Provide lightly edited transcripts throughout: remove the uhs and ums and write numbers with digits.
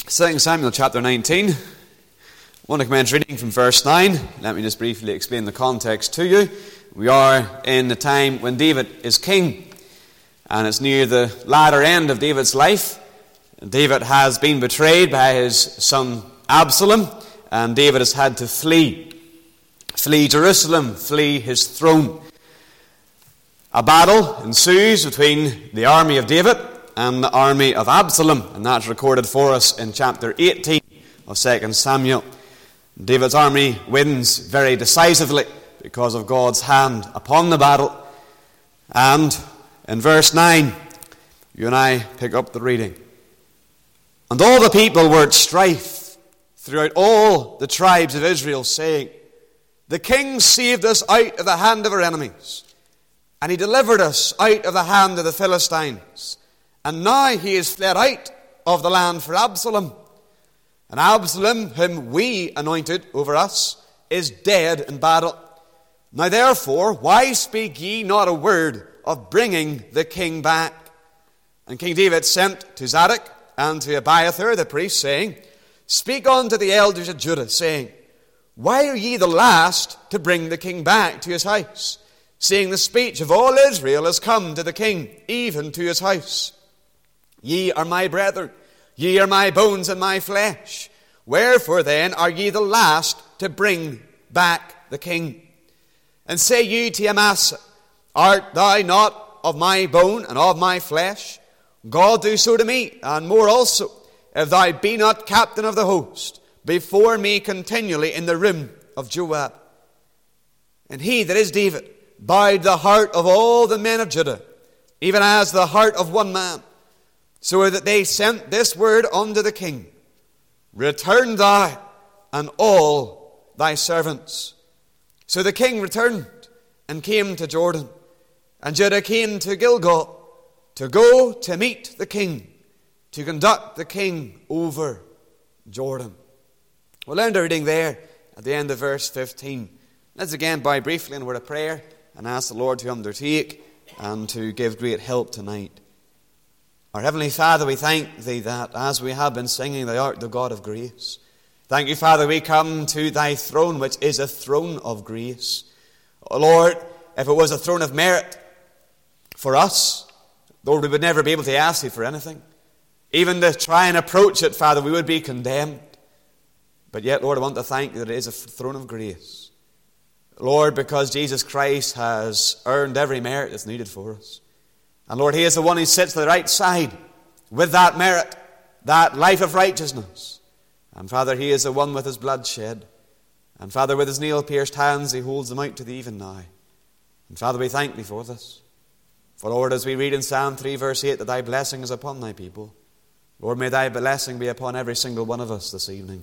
2 Samuel chapter 19. I want to commence reading from verse 9. Let me just briefly explain the context to you. We are in the time when David is king, and it's near the latter end of David's life. David has been betrayed by his son Absalom, and David has had to flee Jerusalem, flee his throne. A battle ensues between the army of David and the army of Absalom, and that's recorded for us in chapter 18 of 2 Samuel. David's army wins very decisively because of God's hand upon the battle. And in verse 9, you and I pick up the reading. And all the people were at strife throughout all the tribes of Israel, saying, The king saved us out of the hand of our enemies, and he delivered us out of the hand of the Philistines. And now he is fled out of the land for Absalom. And Absalom, whom we anointed over us, is dead in battle. Now therefore, why speak ye not a word of bringing the king back? And King David sent to Zadok and to Abiathar the priest, saying, Speak unto the elders of Judah, saying, Why are ye the last to bring the king back to his house, seeing the speech of all Israel has come to the king, even to his house? Ye are my brethren, ye are my bones and my flesh. Wherefore then are ye the last to bring back the king? And say ye to Amasa, Art thou not of my bone and of my flesh? God do so to me, and more also, if thou be not captain of the host, before me continually in the room of Joab. And he, that is David, bowed the heart of all the men of Judah, even as the heart of one man, so that they sent this word unto the king, Return thou and all thy servants. So the king returned and came to Jordan, and Judah came to Gilgal to go to meet the king, to conduct the king over Jordan. We'll end our reading there at the end of verse 15. Let's again bow briefly in a word of prayer and ask the Lord to undertake and to give great help tonight. Our Heavenly Father, we thank Thee that as we have been singing, Thou art the God of grace. Thank You, Father, we come to Thy throne, which is a throne of grace. Oh Lord, if it was a throne of merit for us, Lord, we would never be able to ask Thee for anything. Even to try and approach it, Father, we would be condemned. But yet, Lord, I want to thank You that it is a throne of grace. Lord, because Jesus Christ has earned every merit that's needed for us. And Lord, He is the one who sits to the right side with that merit, that life of righteousness. And Father, He is the one with His blood shed. And Father, with His nail-pierced hands, He holds them out to Thee even now. And Father, we thank Thee for this. For Lord, as we read in Psalm 3 verse 8, that Thy blessing is upon Thy people. Lord, may Thy blessing be upon every single one of us this evening.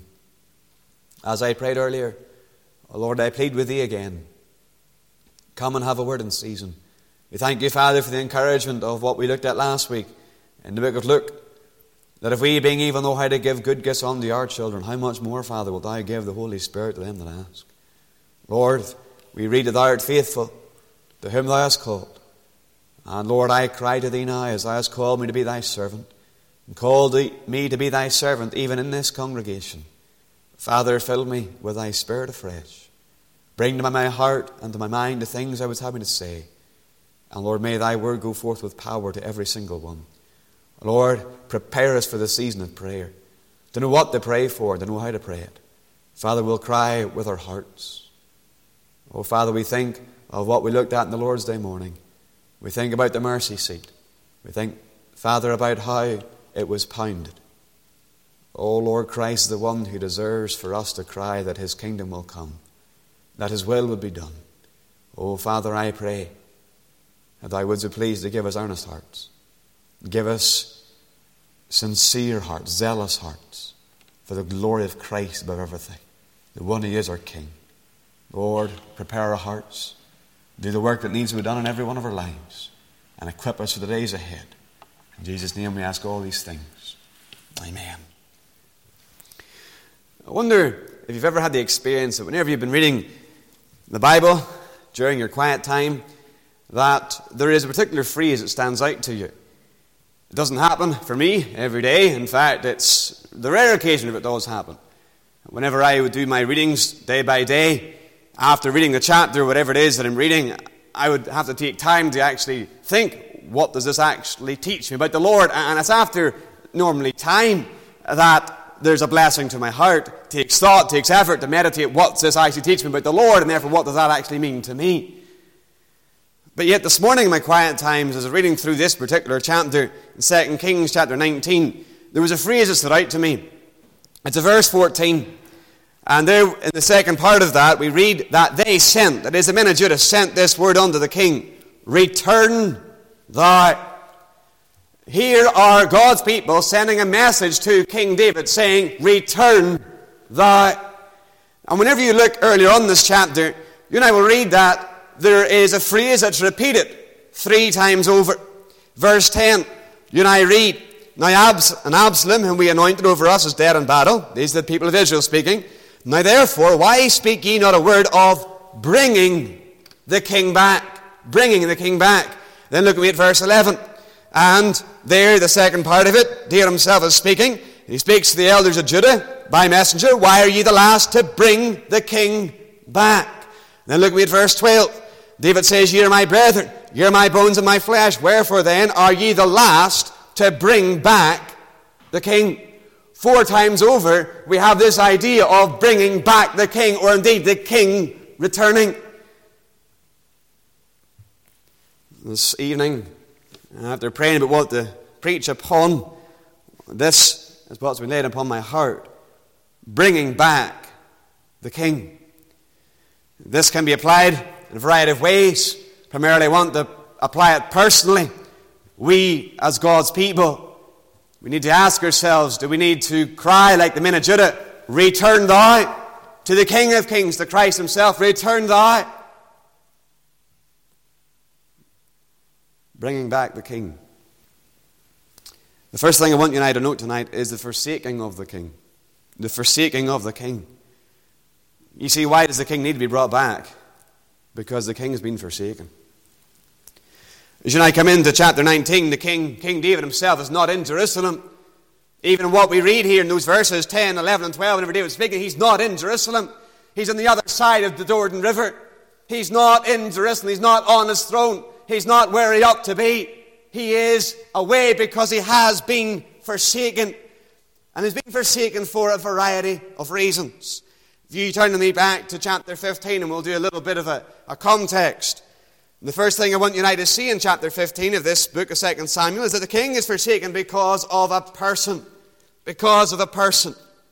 As I prayed earlier, oh Lord, I plead with Thee again. Come and have a word in season. We thank You, Father, for the encouragement of what we looked at last week in the book of Luke. That if we, being evil, know how to give good gifts unto our children, how much more, Father, will Thou give the Holy Spirit to them that ask. Lord, we read that Thou art faithful to whom Thou hast called. And Lord, I cry to Thee now as Thou hast called me to be Thy servant, and called me to be Thy servant even in this congregation. Father, fill me with Thy Spirit afresh. Bring to my heart and to my mind the things I was having to say. And Lord, may Thy word go forth with power to every single one. Lord, prepare us for the season of prayer. To know what to pray for, to know how to pray it. Father, we'll cry with our hearts. Oh, Father, we think of what we looked at in the Lord's Day morning. We think about the mercy seat. We think, Father, about how it was pounded. Oh, Lord Christ, the one who deserves for us to cry that His kingdom will come, that His will would be done. Oh, Father, I pray that Thou wouldst be pleased to give us earnest hearts. Give us sincere hearts, zealous hearts, for the glory of Christ above everything, the one who is our King. Lord, prepare our hearts. Do the work that needs to be done in every one of our lives, and equip us for the days ahead. In Jesus' name we ask all these things. Amen. I wonder if you've ever had the experience that whenever you've been reading the Bible during your quiet time, that there is a particular phrase that stands out to you. It doesn't happen for me every day. In fact, it's the rare occasion if it does happen. Whenever I would do my readings day by day, after reading the chapter, whatever it is that I'm reading, I would have to take time to actually think, what does this actually teach me about the Lord? And it's after normally time that there's a blessing to my heart. Takes thought, takes effort to meditate, what does this actually teach me about the Lord? And therefore, what does that actually mean to me? But yet this morning in my quiet times, as I was reading through this particular chapter, in 2 Kings chapter 19, there was a phrase that stood out to me. It's a verse 14. And there, in the second part of that, we read that they sent, that is, the men of Judah sent this word unto the king, return thou. Here are God's people sending a message to King David saying, return thou. And whenever you look earlier on in this chapter, you and I will read that there is a phrase that's repeated 3 times over. Verse 10, you and I read, now Absalom, whom we anointed over us, is dead in battle. These are the people of Israel speaking. Now therefore, why speak ye not a word of bringing the king back? Bringing the king back. Then look at verse 11. And there, the second part of it, David himself is speaking. He speaks to the elders of Judah by messenger. Why are ye the last to bring the king back? Then look at verse 12. David says, ye are my brethren, ye are my bones and my flesh. Wherefore then are ye the last to bring back the king? 4 times over, we have this idea of bringing back the king, or indeed the king returning. This evening, after praying about what to preach upon, this is what's been laid upon my heart. Bringing back the king. This can be applied in a variety of ways. Primarily I want to apply it personally. We, as God's people, we need to ask ourselves, do we need to cry like the men of Judah, return thou to the King of Kings, to Christ himself, return thou. Bringing back the king. The first thing I want you and I to note tonight is the forsaking of the king. The forsaking of the king. You see, why does the king need to be brought back? Because the king has been forsaken. As you and I come into chapter 19, the King David himself is not in Jerusalem. Even what we read here in those verses 10, 11, and 12, whenever David's speaking, he's not in Jerusalem. He's on the other side of the Jordan River. He's not in Jerusalem. He's not on his throne. He's not where he ought to be. He is away because he has been forsaken. And he's been forsaken for a variety of reasons. If you turn with me back to chapter 15, and we'll do a little bit of a context. The first thing I want you and I to see in chapter 15 of this book of 2 Samuel is that the king is forsaken because of a person. Because of a person.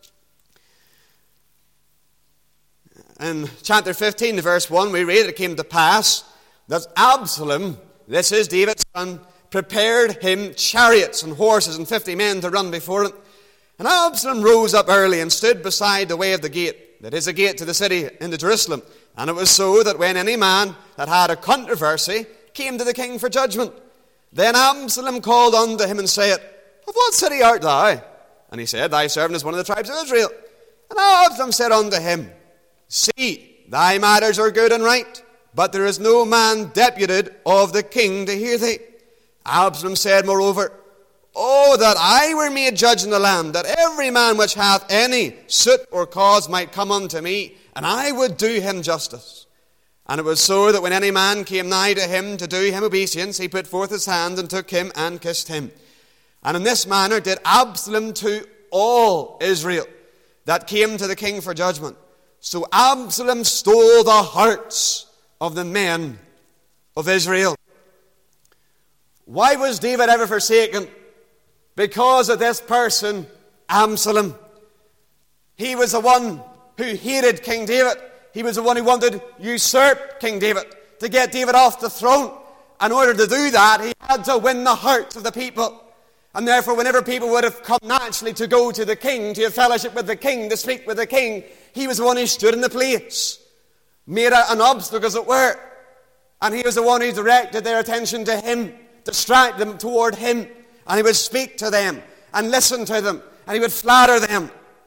In chapter 15, verse 1, we read, it came to pass that Absalom, this is David's son, prepared him chariots and horses and 50 men to run before him. And Absalom rose up early and stood beside the way of the gate, that is a gate to the city into Jerusalem. And it was so that when any man that had a controversy came to the king for judgment, then Absalom called unto him and said, of what city art thou? And he said, thy servant is one of the tribes of Israel. And Absalom said unto him, see, thy matters are good and right, but there is no man deputed of the king to hear thee. Absalom said moreover, oh, that I were made judge in the land, that every man which hath any suit or cause might come unto me, and I would do him justice. And it was so that when any man came nigh to him to do him obeisance, he put forth his hand and took him and kissed him. And in this manner did Absalom to all Israel that came to the king for judgment. So Absalom stole the hearts of the men of Israel. Why was David ever forsaken? Because of this person, Absalom. He was the one who hated King David. He was the one who wanted to usurp King David, to get David off the throne. In order to do that, he had to win the hearts of the people. And therefore, whenever people would have come naturally to go to the king, to have fellowship with the king, to speak with the king, he was the one who stood in the place, made an obstacle, as it were. And he was the one who directed their attention to him, distract them toward him. And he would speak to them and listen to them, and he would flatter them.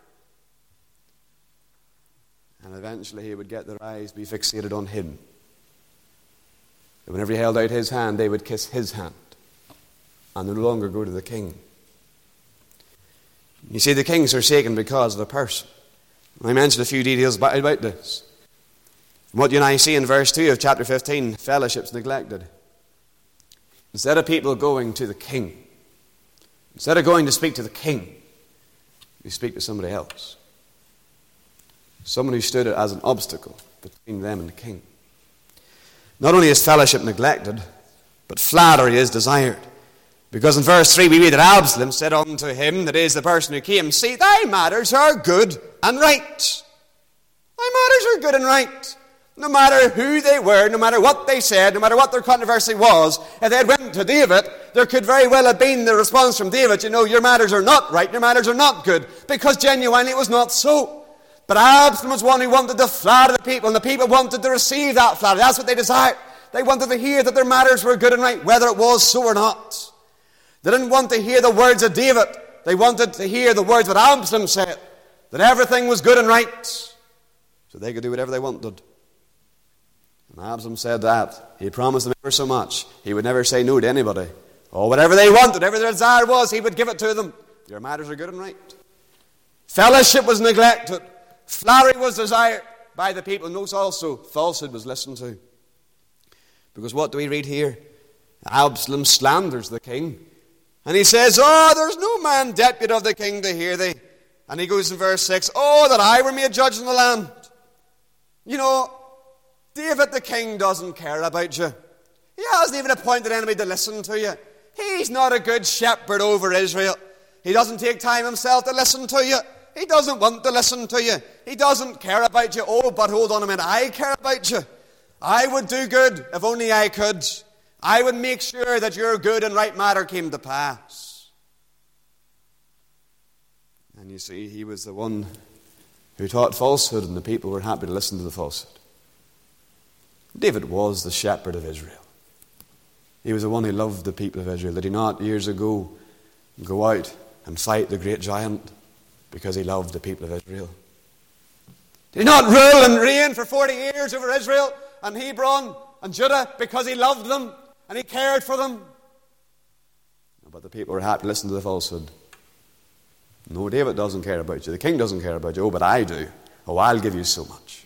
And eventually he would get their eyes be fixated on him. And whenever he held out his hand, they would kiss his hand and no longer go to the king. You see, the king's forsaken because of a person. I mentioned a few details about this. What you and I see in verse 2 of chapter 15, fellowship's neglected. Instead of people going to the king, instead of going to speak to the king, you speak to somebody else. Someone who stood as an obstacle between them and the king. Not only is fellowship neglected, but flattery is desired. Because in verse 3 we read that Absalom said unto him, that is the person who came, see, thy matters are good and right. Thy matters are good and right. No matter who they were, no matter what they said, no matter what their controversy was, if they had went to David, there could very well have been the response from David, you know, your matters are not right, your matters are not good, because genuinely it was not so. But Absalom was one who wanted to flatter the people, and the people wanted to receive that flattery. That's what they desired. They wanted to hear that their matters were good and right, whether it was so or not. They didn't want to hear the words of David. They wanted to hear the words that Absalom said, that everything was good and right, so they could do whatever they wanted. And Absalom said that. He promised them ever so much. He would never say no to anybody. Or whatever they wanted, whatever their desire was, he would give it to them. Your matters are good and right. Fellowship was neglected. Flattery was desired by the people. Notice also, falsehood was listened to. Because what do we read here? Absalom slanders the king. And he says, oh, there's no man deputy of the king to hear thee. And he goes in verse 6, oh, that I were made judge in the land. You know, David the king doesn't care about you. He hasn't even appointed anybody to listen to you. He's not a good shepherd over Israel. He doesn't take time himself to listen to you. He doesn't want to listen to you. He doesn't care about you. Oh, but hold on a minute. I care about you. I would do good if only I could. I would make sure that your good and right matter came to pass. And you see, he was the one who taught falsehood, and the people were happy to listen to the falsehood. David was the shepherd of Israel. He was the one who loved the people of Israel. Did he not, years ago, go out and fight the great giant because he loved the people of Israel? Did he not rule and reign for 40 years over Israel and Hebron and Judah because he loved them and he cared for them? But the people were happy to listen to the falsehood. No, David doesn't care about you. The king doesn't care about you. Oh, but I do. Oh, I'll give you so much.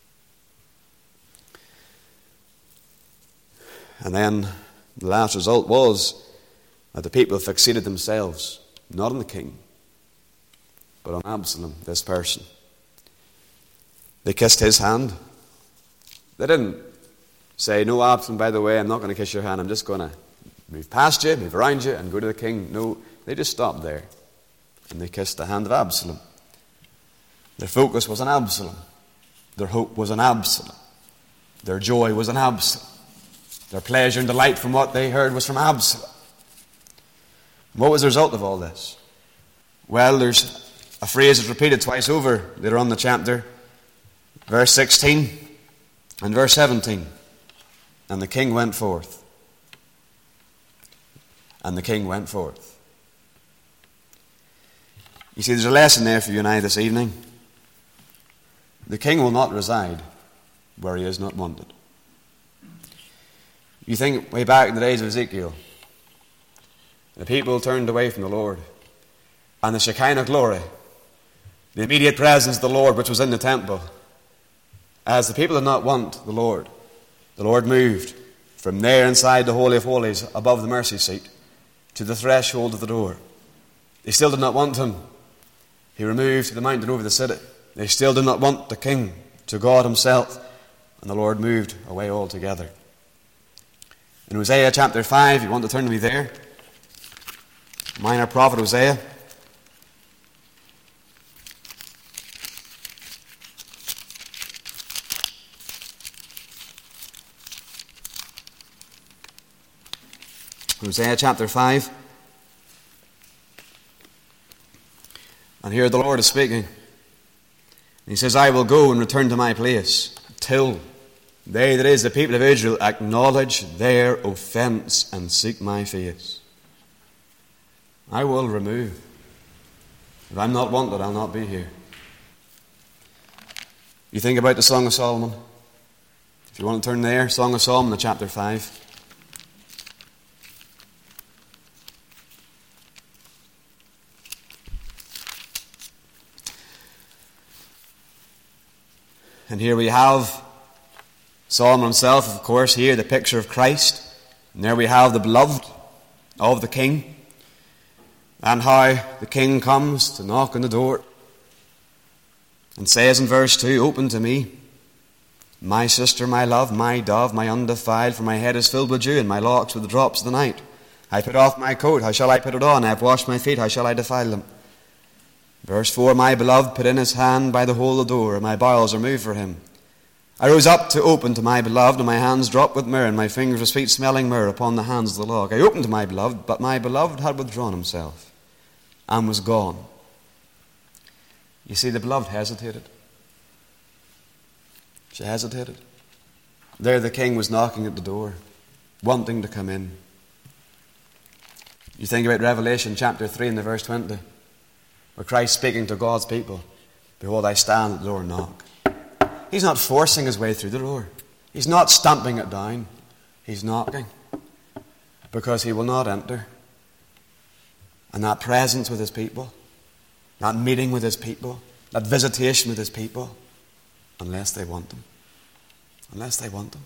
And then the last result was that the people fixated themselves, not on the king, but on Absalom, this person. They kissed his hand. They didn't say, no, Absalom, by the way, I'm not going to kiss your hand. I'm just going to move past you, move around you, and go to the king. No, they just stopped there. And they kissed the hand of Absalom. Their focus was on Absalom. Their hope was on Absalom. Their joy was on Absalom. Their pleasure and delight from what they heard was from Absalom. What was the result of all this? Well, there's a phrase that's repeated twice over later on in the chapter. Verse 16 and verse 17. And the king went forth. And the king went forth. You see, there's a lesson there for you and I this evening. The king will not reside where he is not wanted. You think way back in the days of Ezekiel, the people turned away from the Lord, and the Shekinah glory, the immediate presence of the Lord which was in the temple, as the people did not want the Lord moved from there inside the Holy of Holies above the mercy seat to the threshold of the door. They still did not want him. He removed the mountain over the city. They still did not want the king to God himself, and the Lord moved away altogether. In Hosea chapter 5, you want to turn to me there? Minor prophet Hosea. Hosea chapter 5. And here the Lord is speaking. He says, I will go and return to my place till they, that is the people of Israel, acknowledge their offense and seek my face. I will remove. If I'm not wanted, I'll not be here. You think about the Song of Solomon. If you want to turn there, Song of Solomon, chapter 5. And here we have Solomon himself, of course, here the picture of Christ. And there we have the beloved of the king. And how the king comes to knock on the door and says in verse 2, "Open to me, my sister, my love, my dove, my undefiled, for my head is filled with dew, and my locks with the drops of the night. I put off my coat, how shall I put it on? I have washed my feet, how shall I defile them?" Verse 4, "My beloved put in his hand by the hole of the door, and my bowels are moved for him. I rose up to open to my beloved, and my hands dropped with myrrh, and my fingers with sweet-smelling myrrh upon the hands of the log. I opened to my beloved, but my beloved had withdrawn himself and was gone." You see, the beloved hesitated. She hesitated. There the king was knocking at the door, wanting to come in. You think about Revelation chapter 3 and the verse 20, where Christ speaking to God's people, "Behold, I stand at the door and knock." He's not forcing his way through the door. He's not stamping it down. He's knocking, because he will not enter. And that presence with his people, that meeting with his people, that visitation with his people, unless they want him. Unless they want him.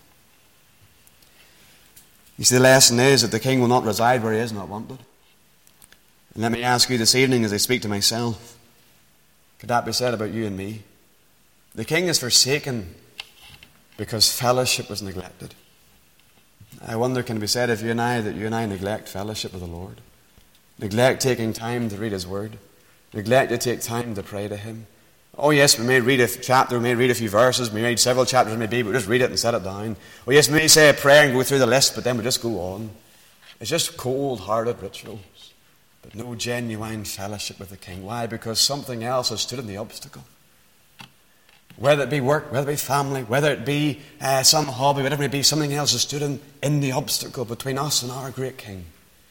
You see, the lesson is that the king will not reside where he is not wanted. And let me ask you this evening as I speak to myself, could that be said about you and me? The king is forsaken because fellowship was neglected. I wonder, can it be said of you and I that you and I neglect fellowship with the Lord? Neglect taking time to read his word? Neglect to take time to pray to him? Oh yes, we may read a chapter, we may read a few verses, we may read several chapters, maybe, but just read it and set it down. Oh yes, we may say a prayer and go through the list, but then we just go on. It's just cold-hearted rituals, but no genuine fellowship with the king. Why? Because something else has stood in the obstacle. Whether it be work, whether it be family, whether it be some hobby, whatever it be, something else has stood in the obstacle between us and our great king.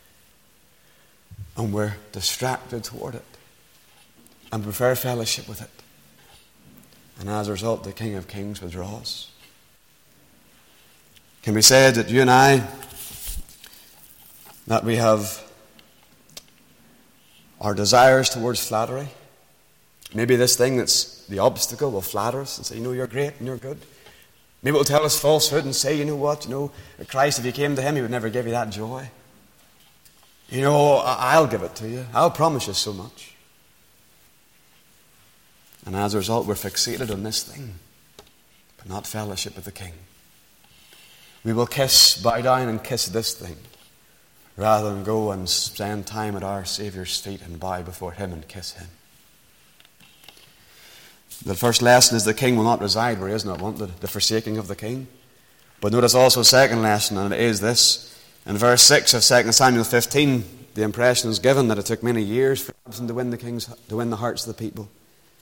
And we're distracted toward it and prefer fellowship with it. And as a result, the King of Kings withdraws. Can be said that you and I, that we have our desires towards flattery. Maybe this thing that's the obstacle will flatter us and say, you're great and you're good. Maybe it will tell us falsehood and say, Christ, if you came to him, he would never give you that joy. I'll give it to you. I'll promise you so much. And as a result, we're fixated on this thing, but not fellowship with the King. We will bow down and kiss this thing, rather than go and spend time at our Saviour's feet and bow before him and kiss him. The first lesson is the king will not reside where he is not wanted, the forsaking of the king. But notice also a second lesson, and it is this. In verse 6 of 2 Samuel 15, the impression is given that it took many years for Absalom to win the hearts of the people.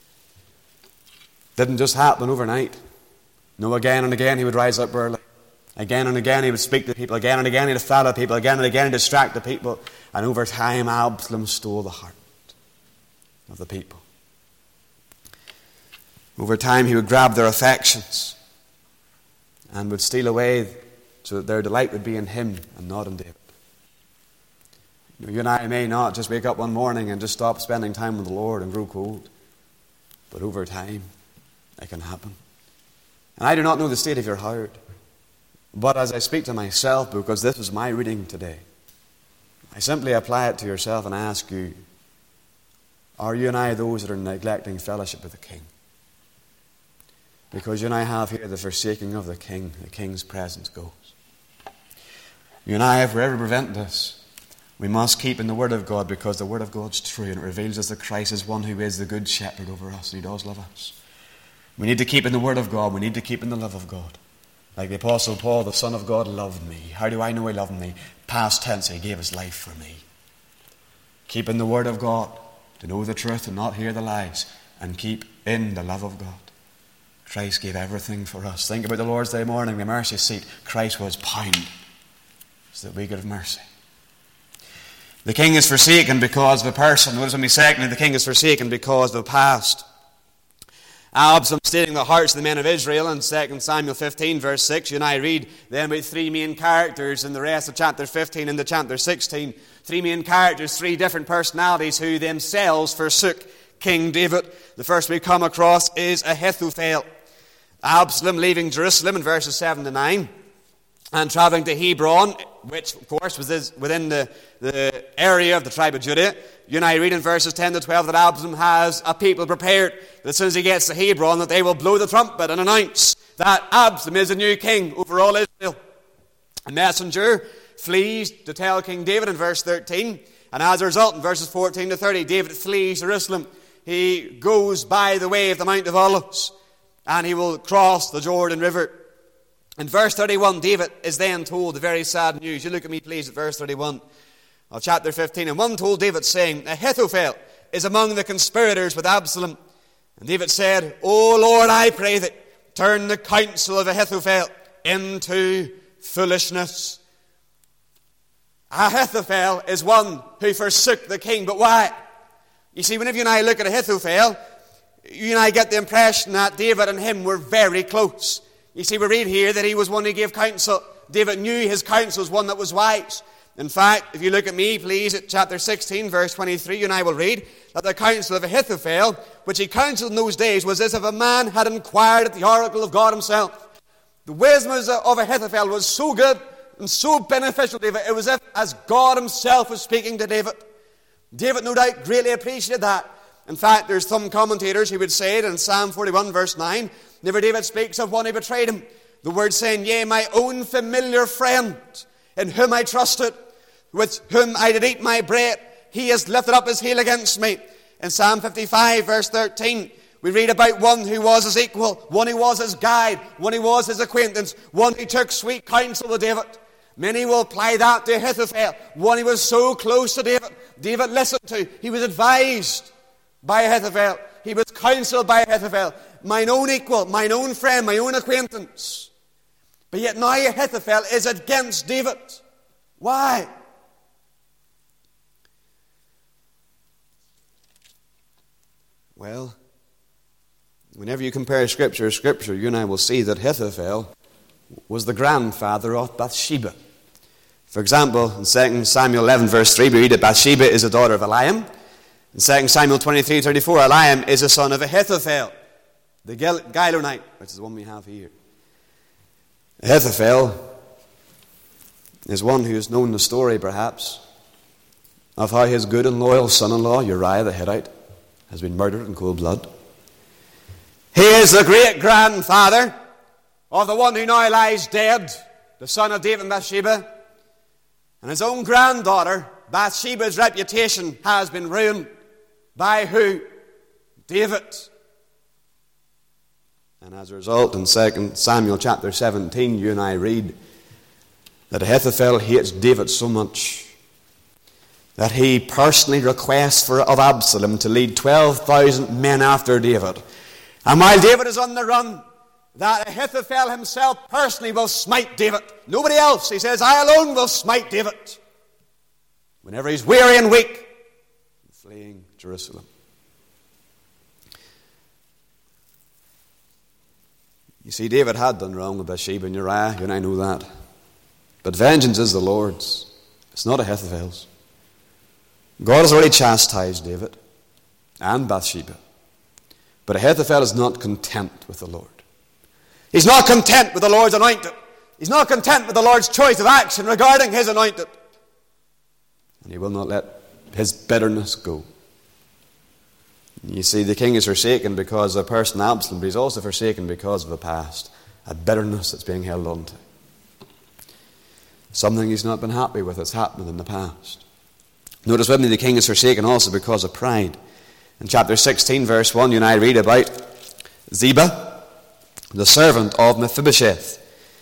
It didn't just happen overnight. No, again and again he would rise up early. Again and again he would speak to people. Again and again he would flatter people. Again and again he would distract the people. And over time Absalom stole the heart of the people. Over time he would grab their affections and would steal away so that their delight would be in him and not in David. You and I may not just wake up one morning and just stop spending time with the Lord and grow cold. But over time it can happen. And I do not know the state of your heart. But as I speak to myself, because this is my reading today, I simply apply it to yourself and ask you, are you and I those that are neglecting fellowship with the King? Because you and I have here the forsaking of the King. The King's presence goes. You and I, if we're ever to prevent this, we must keep in the Word of God, because the Word of God's true and it reveals us that Christ is one who is the good shepherd over us and he does love us. We need to keep in the Word of God. We need to keep in the love of God. Like the Apostle Paul, the Son of God loved me. How do I know he loved me? Past tense, he gave his life for me. Keep in the Word of God to know the truth and not hear the lies, and keep in the love of God. Christ gave everything for us. Think about the Lord's Day morning, the mercy seat. Christ was pounded so that we could have mercy. The king is forsaken because of a person. Notice with me, secondly, the king is forsaken because of the past. Absalom stealing the hearts of the men of Israel in 2 Samuel 15 verse 6. You and I read then about three main characters in the rest of chapter 15 into chapter 16. Three main characters, three different personalities who themselves forsook King David. The first we come across is Ahithophel. Absalom leaving Jerusalem in verses 7 to 9 and traveling to Hebron, which of course was within the area of the tribe of Judah. You and I read in verses 10 to 12 that Absalom has a people prepared that as soon as he gets to Hebron that they will blow the trumpet and announce that Absalom is the new king over all Israel. A messenger flees to tell King David in verse 13, and as a result in verses 14 to 30 David flees Jerusalem. He goes by the way of the Mount of Olives and he will cross the Jordan River. In verse 31 David is then told the very sad news. You look at me please at verse 31 of chapter 15. And one told David saying, Ahithophel is among the conspirators with Absalom. And David said, O Lord, I pray thee, turn the counsel of Ahithophel into foolishness. Ahithophel is one who forsook the king. But why? You see, whenever you and I look at Ahithophel, you and I get the impression that David and him were very close. You see, we read here that he was one who gave counsel. David knew his counsel was one that was wise. In fact, if you look at me, please, at chapter 16, verse 23, you and I will read that the counsel of Ahithophel, which he counseled in those days, was as if a man had inquired at the oracle of God himself. The wisdom of Ahithophel was so good and so beneficial to David. It was as God himself was speaking to David. David, no doubt, greatly appreciated that. In fact, there's some commentators who would say it in Psalm 41, verse 9, whenever David speaks of one who betrayed him, the word saying, Yea, my own familiar friend, in whom I trusted, with whom I did eat my bread, he has lifted up his heel against me. In Psalm 55, verse 13, we read about one who was his equal, one who was his guide, one who was his acquaintance, one who took sweet counsel with David. Many will apply that to Ahithophel, one who was so close to David. David listened to, he was advised by Ahithophel. He was counseled by Ahithophel. Mine own equal, mine own friend, my own acquaintance. But yet now Ahithophel is against David. Why? Well, whenever you compare Scripture, you and I will see that Ahithophel was the grandfather of Bathsheba. For example, in 2 Samuel 11, verse 3, we read that Bathsheba is the daughter of Eliam. In 2 Samuel 23, 34, Eliam is the son of Ahithophel, the Gilonite, which is the one we have here. Ahithophel is one who has known the story, perhaps, of how his good and loyal son-in-law, Uriah the Hittite, has been murdered in cold blood. He is the great-grandfather of the one who now lies dead, the son of David and Bathsheba. And his own granddaughter, Bathsheba's reputation has been ruined. By who? David. And as a result, in 2 Samuel chapter 17, you and I read that Ahithophel hates David so much that he personally requests of Absalom to lead 12,000 men after David. And while David is on the run, that Ahithophel himself personally will smite David. Nobody else. He says, I alone will smite David. Whenever he's weary and weak, fleeing Jerusalem. You see, David had done wrong with Bathsheba and Uriah. You and I know that. But vengeance is the Lord's. It's not Ahithophel's. God has already chastised David and Bathsheba. But Ahithophel is not content with the Lord. He's not content with the Lord's anointed. He's not content with the Lord's choice of action regarding his anointed. And he will not let his bitterness go. You see, the king is forsaken because of a person, Absalom, but he's also forsaken because of the past, a bitterness that's being held on to. Something he's not been happy with that's happened in the past. Notice with me, the king is forsaken also because of pride. In chapter 16, verse 1, you and I read about Ziba, the servant of Mephibosheth.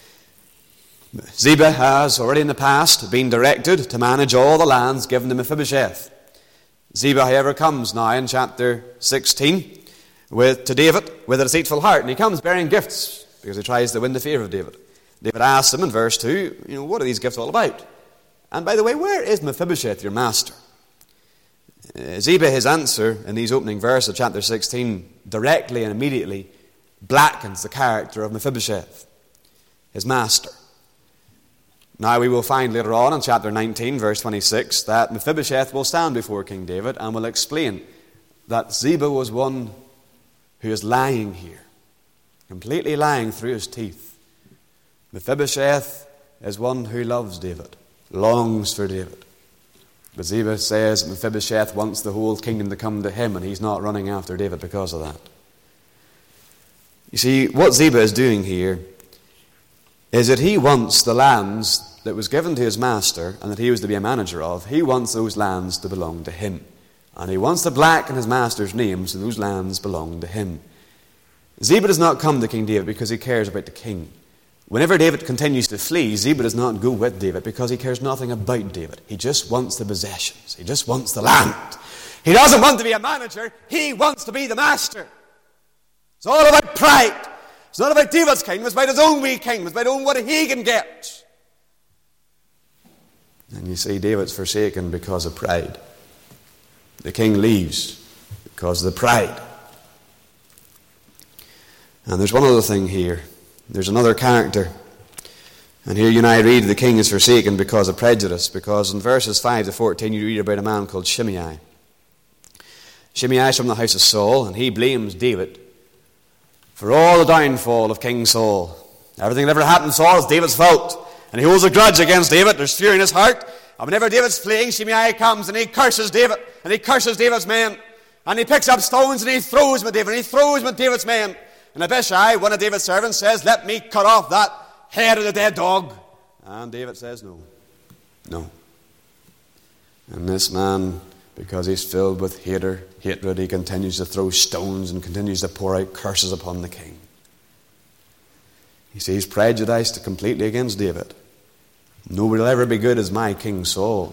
Ziba has already in the past been directed to manage all the lands given to Mephibosheth. Ziba, however, comes now in chapter 16 to David with a deceitful heart, and he comes bearing gifts because he tries to win the favour of David. David asks him in verse 2, what are these gifts all about? And by the way, where is Mephibosheth, your master? Ziba, his answer in these opening verses of chapter 16 directly and immediately blackens the character of Mephibosheth, his master. Now we will find later on in chapter 19, verse 26, that Mephibosheth will stand before King David and will explain that Ziba was one who is lying here. completely lying through his teeth. Mephibosheth is one who loves David, longs for David. But Ziba says Mephibosheth wants the whole kingdom to come to him, and he's not running after David because of that. You see, what Ziba is doing here is that he wants the lands that was given to his master and that he was to be a manager of, he wants those lands to belong to him. And he wants to blacken his master's name so those lands belong to him. Ziba does not come to King David because he cares about the king. Whenever David continues to flee, Ziba does not go with David because he cares nothing about David. He just wants the possessions. He just wants the land. He doesn't want to be a manager. He wants to be the master. It's all about pride. It's not about David's kingdom. It's about his own wee kingdom. It's about what he can get. And you see, David's forsaken because of pride. The king leaves because of the pride. And there's one other thing here. There's another character. And here you and I read the king is forsaken because of prejudice. Because in verses 5 to 14 you read about a man called Shimei. Shimei is from the house of Saul, and he blames David for all the downfall of King Saul. Everything that ever happened to Saul is David's fault. And he holds a grudge against David. There's fear in his heart. And whenever David's fleeing, Shimei comes and he curses David. And he curses David's men. And he picks up stones and he throws them at David. And he throws them at David's men. And Abishai, one of David's servants, says, "Let me cut off that head of the dead dog." And David says, "No. No." And this man, because he's filled with hatred, he continues to throw stones and continues to pour out curses upon the king. You see, he's prejudiced completely against David. Nobody will ever be good as my King Saul.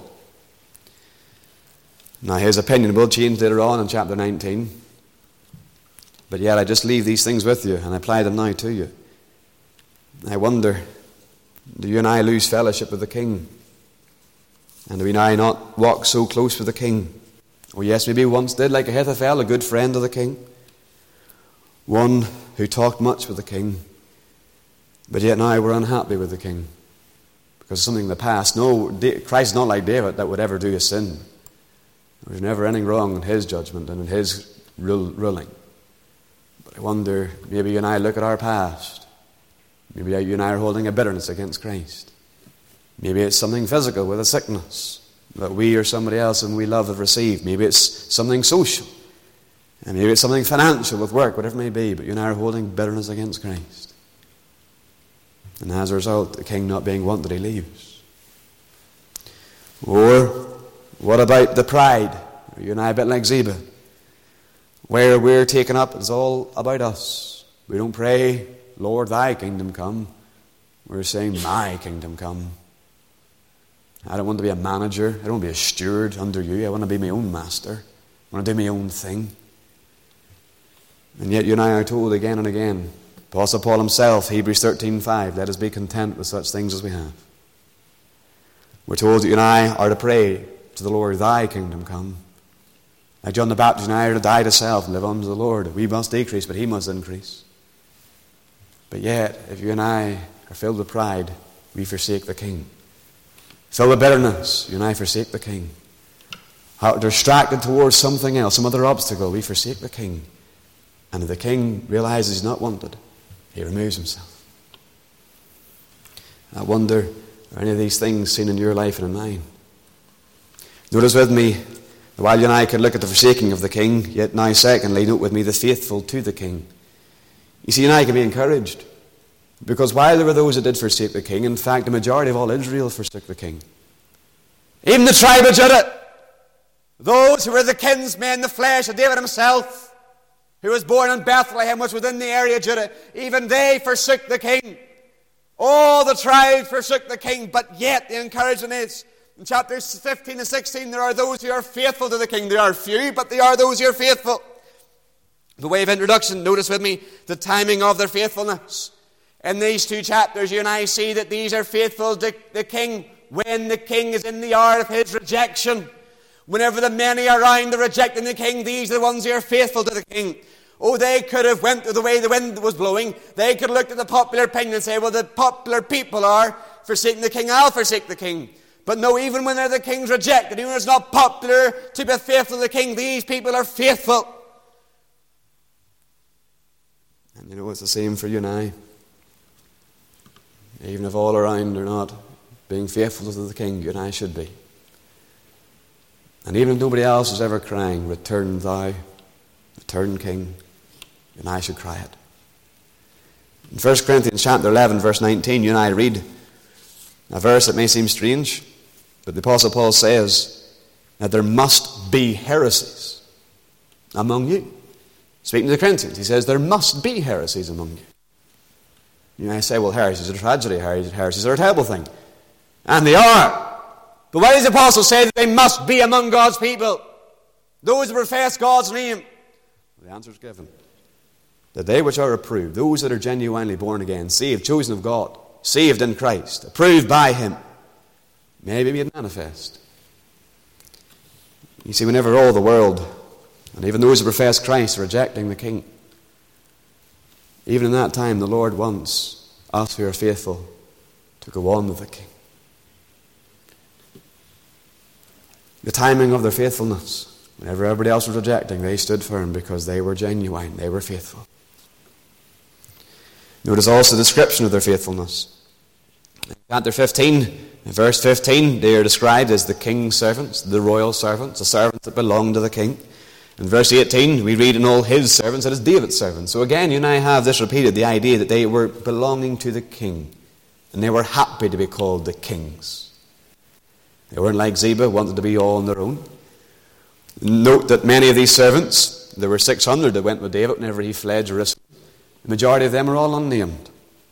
Now, his opinion will change later on in chapter 19. But yet, I just leave these things with you and apply them now to you. I wonder, do you and I lose fellowship with the king? And do we now not walk so close with the king? Oh yes, maybe once did, like Ahithophel, a good friend of the king. One who talked much with the king. But yet now we're unhappy with the king. Because of something in the past. No, Christ is not like David that would ever do a sin. There's never anything wrong in his judgment and in his ruling. But I wonder, maybe you and I look at our past. Maybe you and I are holding a bitterness against Christ. Maybe it's something physical with a sickness that we or somebody else whom we love have received. Maybe it's something social. And maybe it's something financial with work, whatever it may be. But you and I are holding bitterness against Christ. And as a result, the king not being wanted, he leaves. Or, what about the pride? You and I a bit like Ziba. Where we're taken up, it's all about us. We don't pray, "Lord, thy kingdom come." We're saying, "My kingdom come." I don't want to be a manager. I don't want to be a steward under you. I want to be my own master. I want to do my own thing. And yet you and I are told again and again, Apostle Paul himself, Hebrews 13:5, let us be content with such things as we have. We're told that you and I are to pray to the Lord, "Thy kingdom come." Like John the Baptist and I are to die to self and live unto the Lord. We must decrease, but he must increase. But yet, if you and I are filled with pride, we forsake the king. Filled with bitterness, you and I forsake the king. Distracted towards something else, some other obstacle, we forsake the king. And if the king realizes he's not wanted, he removes himself. I wonder, are any of these things seen in your life and in mine? Notice with me, while you and I could look at the forsaking of the king, yet now secondly, note with me the faithful to the king. You see, you and I can be encouraged. Because while there were those that did forsake the king, in fact, the majority of all Israel forsook the king. Even the tribe of Judah, those who were the kinsmen, the flesh of David himself, who was born in Bethlehem, which was within the area of Judah, even they forsook the king. All the tribes forsook the king, but yet the encouragement is, in chapters 15 and 16, there are those who are faithful to the king. There are few, but they are those who are faithful. The way of introduction, notice with me the timing of their faithfulness. In these two chapters, you and I see that these are faithful to the king when the king is in the hour of his rejection. Whenever the many around are rejecting the king, these are the ones who are faithful to the king. Oh, they could have went the way the wind was blowing. They could have looked at the popular opinion and say, well, the popular people are forsaking the king, I'll forsake the king. But no, even when the king's rejected, even when it's not popular to be faithful to the king, these people are faithful. And you know, it's the same for you and I. Even if all around are not being faithful to the King, you and I should be. And even if nobody else is ever crying, "Return thou, return King," you and I should cry it. In 1 Corinthians chapter 11, verse 19, you and I read a verse that may seem strange, but the Apostle Paul says that there must be heresies among you. Speaking to the Corinthians, he says there must be heresies among you. You may say, well, heresies are a tragedy, heresies are a terrible thing. And they are. But why does the Apostle say that they must be among God's people? Those who profess God's name. Well, the answer is given. That they which are approved, those that are genuinely born again, saved, chosen of God, saved in Christ, approved by Him, may be made manifest. You see, whenever all the world, and even those who profess Christ, are rejecting the King, even in that time, the Lord wants us who are faithful to go on with the King. The timing of their faithfulness, whenever everybody else was rejecting, they stood firm because they were genuine, they were faithful. Notice also the description of their faithfulness. In chapter 15, in verse 15, they are described as the king's servants, the royal servants, the servants that belong to the king. In verse 18, we read in all his servants, that is David's servants. So again, you and I have this repeated, the idea that they were belonging to the king. And they were happy to be called the kings. They weren't like Ziba, wanted to be all on their own. Note that many of these servants, there were 600 that went with David whenever he fled Jerusalem. The majority of them are all unnamed.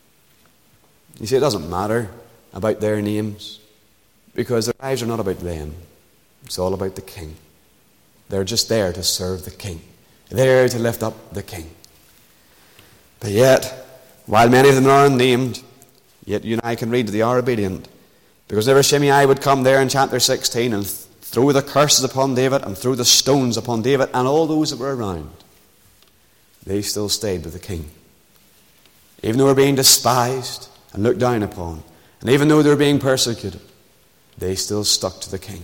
You see, it doesn't matter about their names, because their lives are not about them. It's all about the king. They're just there to serve the king, there to lift up the king. But yet, while many of them are unnamed, yet you and I can read that they are obedient. Because whenever Shimei would come there in chapter 16 and throw the curses upon David and throw the stones upon David and all those that were around, they still stayed with the king. Even though they were being despised and looked down upon, and even though they were being persecuted, they still stuck to the king.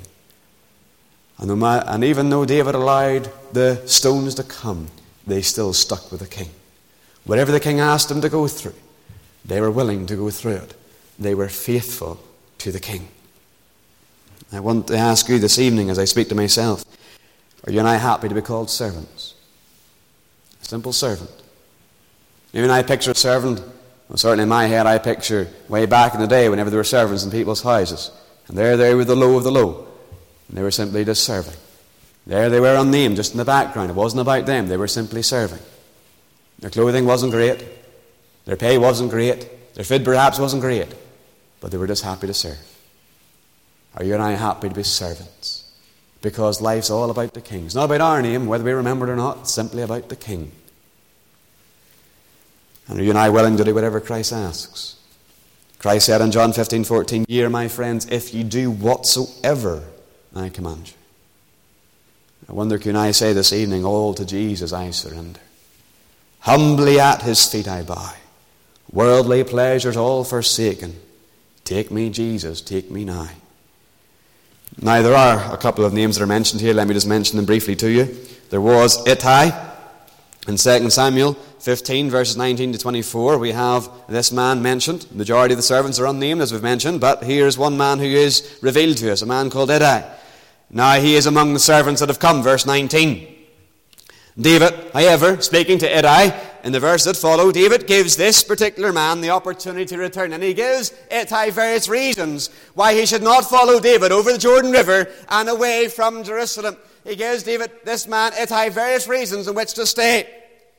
And even though David allowed the stones to come, they still stuck with the king. Whatever the king asked them to go through, they were willing to go through it. They were faithful to the king. I want to ask you this evening as I speak to myself, are you and I happy to be called servants? A simple servant. Even I picture a servant, well, certainly in my head I picture way back in the day whenever there were servants in people's houses. And there they were the low of the low. And they were simply just serving. There they were unnamed, just in the background. It wasn't about them. They were simply serving. Their clothing wasn't great. Their pay wasn't great. Their food perhaps wasn't great. But they were just happy to serve. Are you and I happy to be servants? Because life's all about the king. It's not about our name, whether we remember it or not. It's simply about the king. And are you and I willing to do whatever Christ asks? Christ said in John 15:14, "Ye are my friends, if ye do whatsoever I command you." I wonder, can I say this evening, all to Jesus I surrender. Humbly at his feet I bow. Worldly pleasures all forsaken. Take me, Jesus, take me now. Now, there are a couple of names that are mentioned here. Let me just mention them briefly to you. There was Ittai in 2 Samuel 15, verses 19 to 24. We have this man mentioned. The majority of the servants are unnamed, as we've mentioned, but here's one man who is revealed to us, a man called Ittai. Now, he is among the servants that have come, verse 19. David, however, speaking to Ittai, in the verse that follow, David gives this particular man the opportunity to return. And he gives Ittai various reasons why he should not follow David over the Jordan River and away from Jerusalem. He gives David, this man, Ittai, various reasons in which to stay.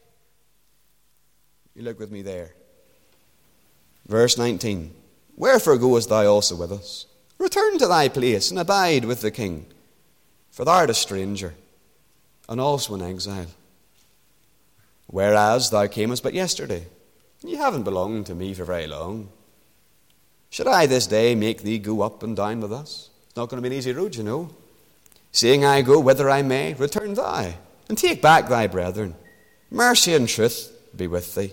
You look with me there. Verse 19. Wherefore goest thou also with us? Return to thy place and abide with the king. For thou art a stranger, and also an exile. Whereas thou camest but yesterday. You haven't belonged to me for very long. Should I this day make thee go up and down with us? It's not going to be an easy road, you know. Seeing I go whither I may, return thou, and take back thy brethren. Mercy and truth be with thee.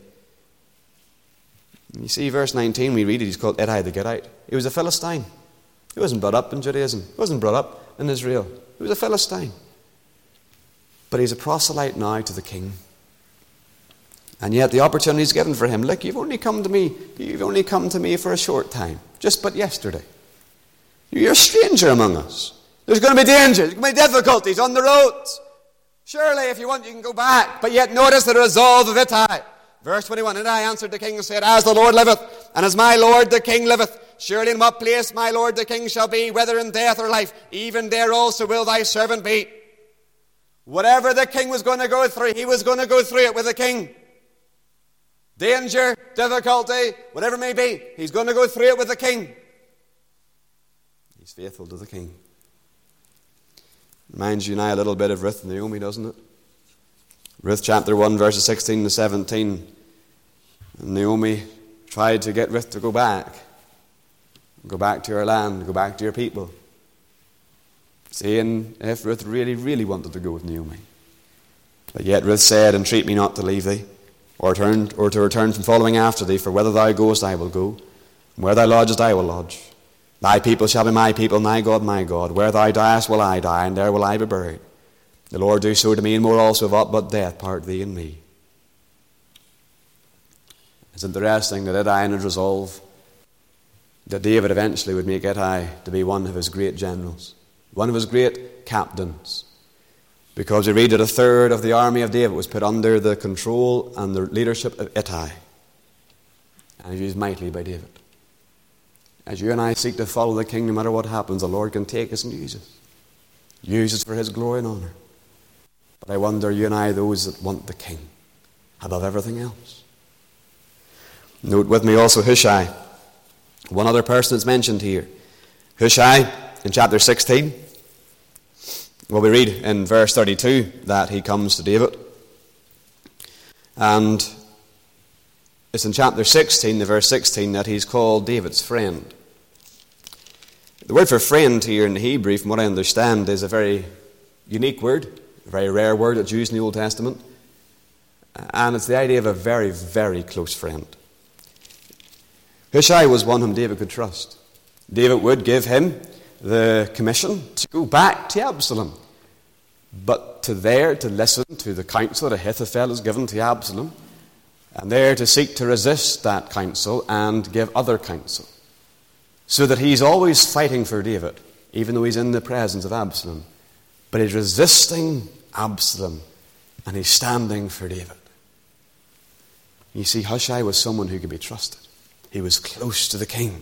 You see, verse 19, we read it, he's called Ittai the Gittite. He was a Philistine. He wasn't brought up in Judaism. He wasn't brought up in Israel. He was a Philistine. But he's a proselyte now to the king. And yet the opportunity is given for him. Look, you've only come to me for a short time, just but yesterday. You're a stranger among us. There's going to be dangers, there's going to be difficulties on the roads. Surely, if you want, you can go back. But yet notice the resolve of Ittai. Verse 21, and I answered the king and said, as the Lord liveth, and as my Lord the king liveth, surely in what place my Lord the king shall be, whether in death or life, even there also will thy servant be. Whatever the king was going to go through, he was going to go through it with the king. Danger, difficulty, whatever it may be, he's going to go through it with the king. He's faithful to the king. Reminds you now a little bit of Ruth and Naomi, doesn't it? Ruth chapter 1, verses 16 to 17. And Naomi tried to get Ruth to go back. Go back to her land, go back to your people. Saying if Ruth really, really wanted to go with Naomi. But yet Ruth said, entreat me not to leave thee, or to return from following after thee, for whither thou goest I will go, and where thou lodgest I will lodge. Thy people shall be my people, and thy God my God. Where thou diest will I die, and there will I be buried. The Lord do so to me, and more also, if aught but death part thee and me. It's interesting that Ittai in his resolve, that David eventually would make Ittai to be one of his great generals, one of his great captains. Because we read that a third of the army of David was put under the control and the leadership of Ittai. And he was used mightily by David. As you and I seek to follow the king, no matter what happens, the Lord can take us and use us. Use us for his glory and honor. But I wonder, you and I, those that want the king above everything else. Note with me also Hushai. One other person that's mentioned here. Hushai, in chapter 16. Well, we read in verse 32 that he comes to David. And it's in chapter 16, the verse 16, that he's called David's friend. The word for friend here in the Hebrew, from what I understand, is a very unique word, a very rare word that's used in the Old Testament. And it's the idea of a very, very close friend. Hushai was one whom David could trust. David would give him the commission to go back to Absalom, but to listen to the counsel that Ahithophel has given to Absalom, and there to seek to resist that counsel and give other counsel, so that he's always fighting for David, even though he's in the presence of Absalom. But he's resisting Absalom, and he's standing for David. You see, Hushai was someone who could be trusted. He was close to the king.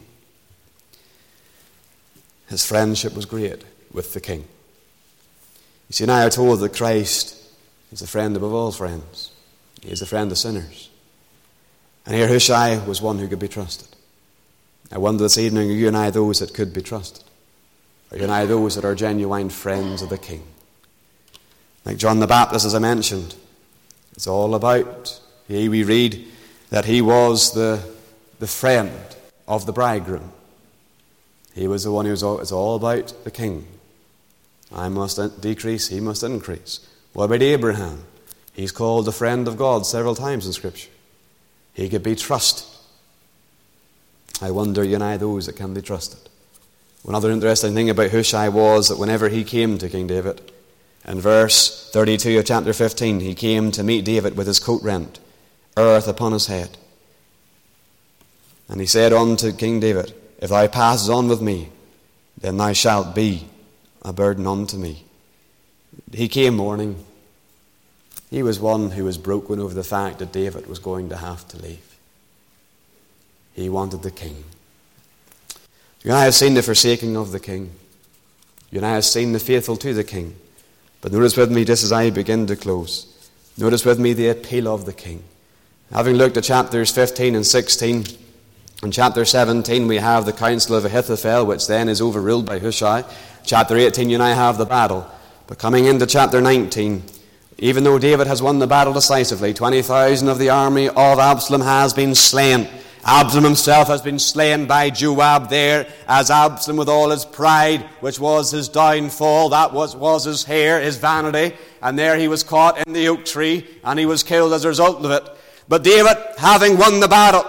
His friendship was great with the king. You see, now I are told that Christ is a friend above all friends. He is a friend of sinners. And here Hushai was one who could be trusted. I wonder this evening, are you and I those that could be trusted? Are you and I those that are genuine friends of the king? Like John the Baptist, as I mentioned, it's all about, here we read that he was the friend of the bridegroom. He was the one who was it's all about the king. I must decrease, he must increase. What about Abraham? He's called the friend of God several times in Scripture. He could be trusted. I wonder, you and I, those that can be trusted. One other interesting thing about Hushai was that whenever he came to King David, in verse 32 of chapter 15, he came to meet David with his coat rent, earth upon his head. And he said unto King David, if thou passes on with me, then thou shalt be a burden unto me. He came mourning. He was one who was broken over the fact that David was going to have to leave. He wanted the king. You and I have seen the forsaking of the king. You and I have seen the faithful to the king. But notice with me, just as I begin to close, notice with me the appeal of the king. Having looked at chapters 15 and 16, in chapter 17 we have the counsel of Ahithophel, which then is overruled by Hushai. Chapter 18 you and I have the battle. But coming into chapter 19, even though David has won the battle decisively, 20,000 of the army of Absalom has been slain. Absalom himself has been slain by Joab there, as Absalom with all his pride, which was his downfall, that was his hair, his vanity, and there he was caught in the oak tree, and he was killed as a result of it. But David, having won the battle,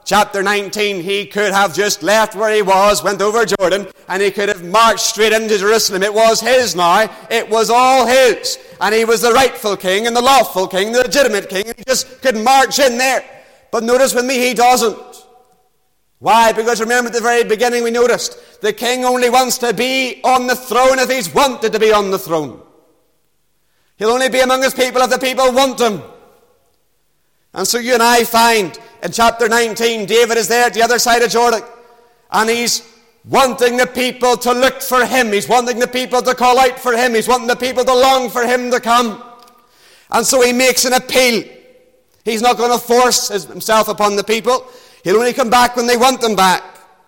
chapter 19, he could have just left where he was, went over Jordan, and he could have marched straight into Jerusalem. It was his now. It was all his. And he was the rightful king and the lawful king, the legitimate king. And he just could march in there. But notice with me, he doesn't. Why? Because remember at the very beginning we noticed the king only wants to be on the throne if he's wanted to be on the throne. He'll only be among his people if the people want him. And so you and I find in chapter 19, David is there at the other side of Jordan. And he's wanting the people to look for him. He's wanting the people to call out for him. He's wanting the people to long for him to come. And so he makes an appeal. He's not going to force himself upon the people. He'll only come back when they want him back.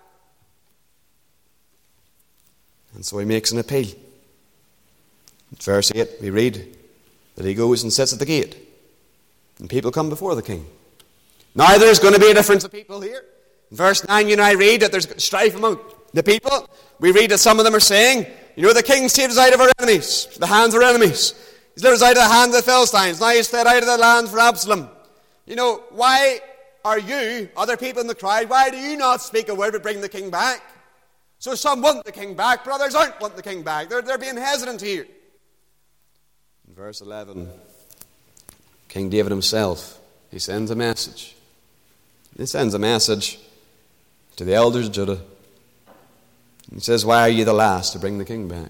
And so he makes an appeal. In verse 8 we read that he goes and sits at the gate. And people come before the king. Now there's going to be a difference of people here. In verse 9 you and I read that there's strife among the people. We read that some of them are saying, the king saved us out of our enemies, the hands of our enemies. He's led us out of the hands of the Philistines. Now he's fled out of the land for Absalom. Why are you, other people in the crowd, why do you not speak a word to bring the king back? So some want the king back, but others aren't want the king back. They're being hesitant here. In verse 11, King David himself, he sends a message. He sends a message to the elders of Judah. He says, why are you the last to bring the king back?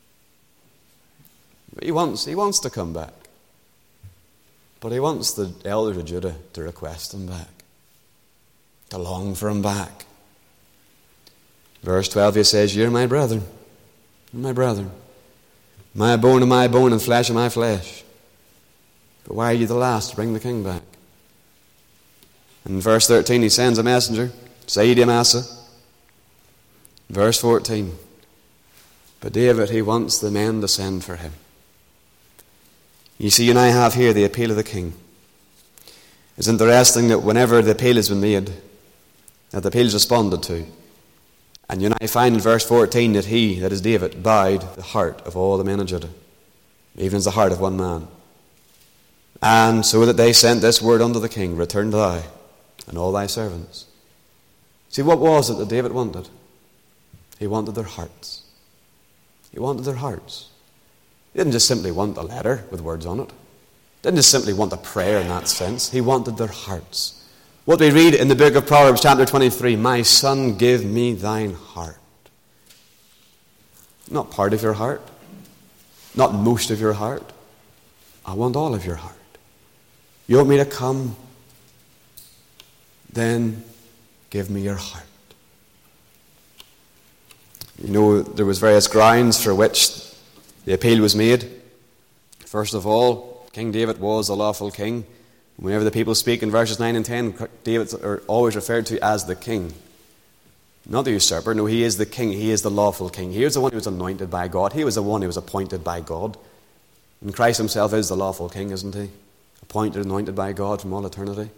He wants to come back. But he wants the elders of Judah to request him back, to long for him back. Verse 12, he says, you're my brethren, my brethren, my bone of my bone and flesh of my flesh. But why are you the last to bring the king back? And in verse 13, he sends a messenger, say to Amasa. Verse 14, but David, he wants the men to send for him. You see, you and I have here the appeal of the king. It's interesting that whenever the appeal has been made, that the appeal is responded to. And you and I find in verse 14 that he, that is David, bowed the heart of all the men of Judah, even as the heart of one man. And so that they sent this word unto the king, return thou and all thy servants. See, what was it that David wanted? He wanted their hearts. He wanted their hearts. He didn't just simply want a letter with words on it. He didn't just simply want a prayer in that sense. He wanted their hearts. What we read in the book of Proverbs chapter 23, my son, give me thine heart. Not part of your heart. Not most of your heart. I want all of your heart. You want me to come? Then give me your heart. There was various grounds for which the appeal was made. First of all, King David was the lawful king. Whenever the people speak in verses 9 and 10, David's are always referred to as the king. Not the usurper. No, he is the king. He is the lawful king. He was the one who was anointed by God. He was the one who was appointed by God. And Christ himself is the lawful king, isn't he? Appointed, anointed by God from all eternity.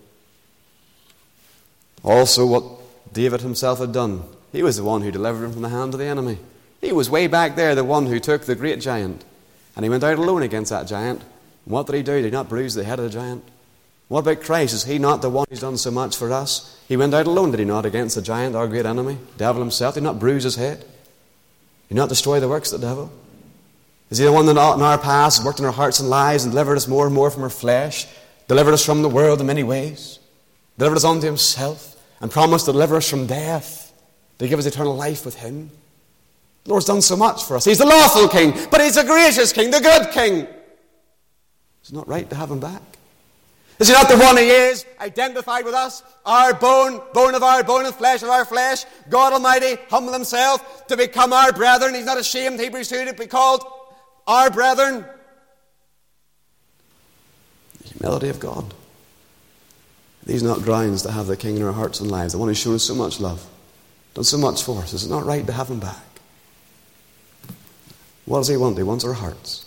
Also, what David himself had done, he was the one who delivered him from the hand of the enemy. He was way back there, the one who took the great giant. And he went out alone against that giant. And what did he do? Did he not bruise the head of the giant? What about Christ? Is he not the one who's done so much for us? He went out alone, did he not, against the giant, our great enemy, devil himself? Did he not bruise his head? Did he not destroy the works of the devil? Is he the one that in our past worked in our hearts and lives and delivered us more and more from our flesh, delivered us from the world in many ways, delivered us unto himself, and promised to deliver us from death, to give us eternal life with him? The Lord's done so much for us. He's the lawful king, but he's the gracious king, the good king. It's not right to have him back. Is he not the one he is, identified with us, our bone, bone of our bone and flesh of our flesh? God Almighty humbled himself to become our brethren. He's not ashamed, Hebrews 2, to be called our brethren. The humility of God. These are not grounds to have the king in our hearts and lives, the one who's shown us so much love, done so much for us. Is it not right to have him back? What does he want? He wants our hearts.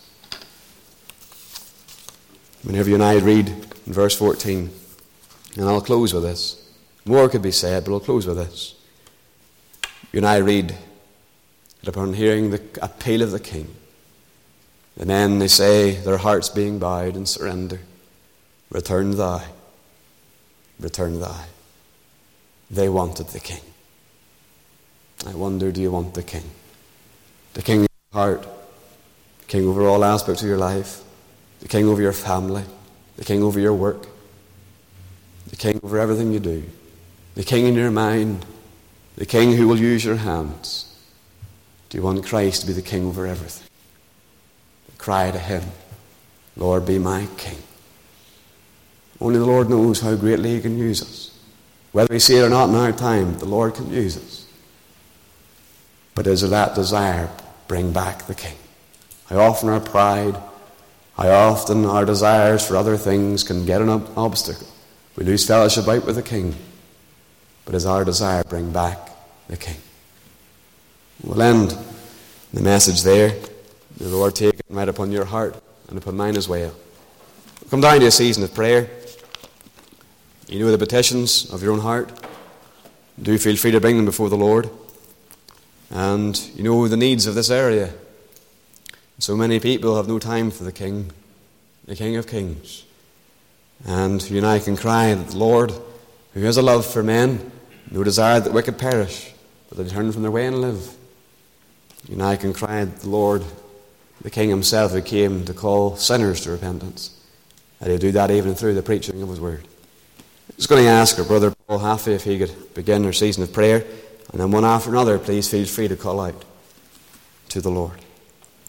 Whenever you and I read in verse 14, and I'll close with this. More could be said, but I'll close with this. You and I read that upon hearing the appeal of the king, the men, they say, their hearts being bowed in surrender, return thou, return thou. they wanted the king. I wonder, do you want the king? The king of your heart, the king over all aspects of your life, the king over your family, the king over your work, the king over everything you do, the king in your mind, the king who will use your hands. Do you want Christ to be the king over everything? Cry to him, Lord, be my king. Only the Lord knows how greatly he can use us. Whether we see it or not in our time, the Lord can use us. But is that desire, bring back the king. How often our pride, how often our desires for other things can get an obstacle. We lose fellowship out with the king. But is our desire, bring back the king. We'll end the message there. The Lord take it right upon your heart and upon mine as well. We'll come down to a season of prayer. You know the petitions of your own heart. Do feel free to bring them before the Lord. And you know the needs of this area. So many people have no time for the King of Kings. And you and I can cry that the Lord, who has a love for men, no desire that wicked perish, but they turn from their way and live. You and I can cry that the Lord, the King himself, who came to call sinners to repentance, and he'll do that even through the preaching of his word. I was going to ask our brother Paul Haffey if he could begin our season of prayer, and then one after another, please feel free to call out to the Lord.